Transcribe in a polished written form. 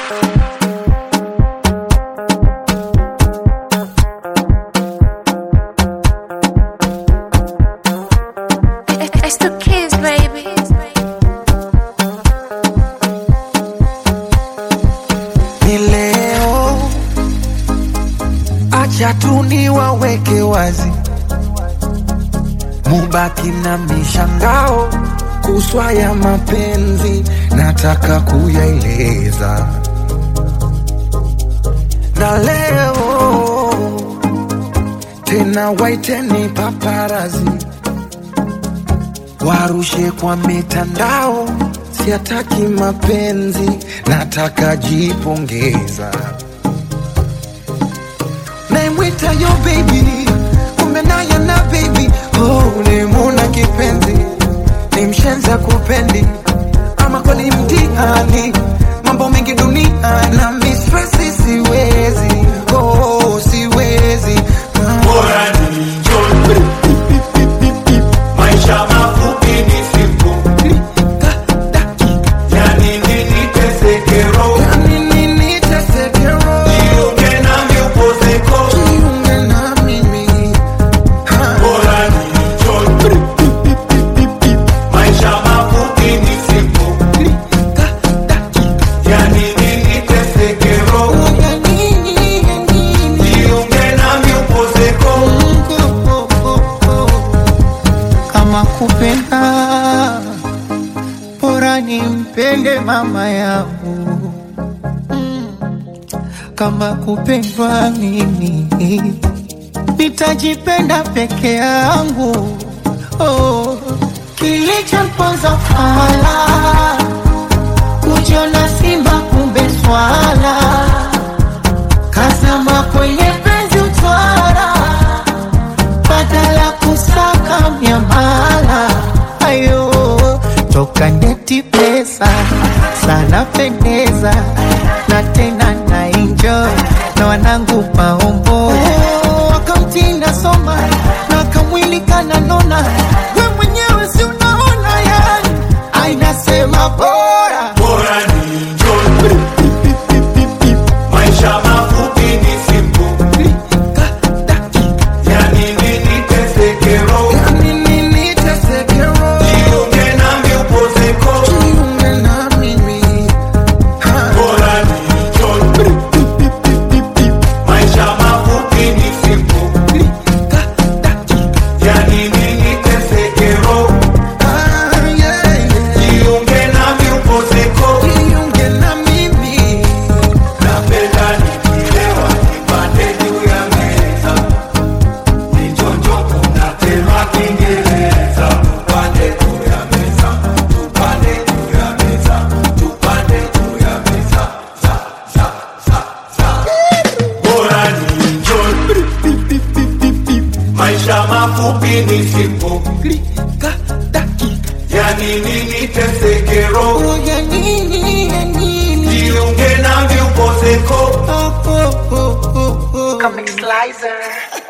It's the kids, baby. Ni leo, acha tu niwaweke wazi, mubaki na mishangao kuswa ya mapenzi, nataka kuyaeleza. Na leo tena waiteni paparazi, warushe kwa mitandao, siataki mapenzi, nataka jipongeza. Naimwita yo baby, kumbe naye na baby. Oh, nimuna kipenzi, ni mshenza kupendi, ama kweli mtihani, mambo mengi dunia na mistresi, siwezi, oh siwezi. Bora ni njoni, maisha mafupi ni simple. Yani nini tesekero, jiunge nami upozeko. Bora ni njoni, maisha mafupi ni simple. Yani nini tesekero, jiunge nami upozeko. Kama kupenda, bora nimpende mama yangu. Kama kupendwa mimi, nitajipenda peke yangu. Oh, kilichomponza fala, kujiona simba kumbe swala, kazama kwenye penzi utwara, badala kusaka miamala. Ayo, toka ndeti pesa, sana pendeza, na tena na enjoy, na wanangu maombo. Wakamtinda soma, na kamwili kananona, we mwenyewe si unaona yani, ainasema bora. Bora ni njoni, maisha mafupi ni simple. Yani nini tesekero, jiunge nami upozeko. Bora ni njoni, maisha mafupi ni simple. Yani nini tesekero, jiunge nami upozeko. Napenda nikilewa nipande juu ya meza, nichonjo kuna tema Kiingereza. Tupande juu ya meza, tupande juu ya meza, tupande juu ya meza, za, za, za, za. Bora ni njoni, maisha mafupi ni simple. Yani nini tesekero, jiunge nami upozeko. Comic Slicer.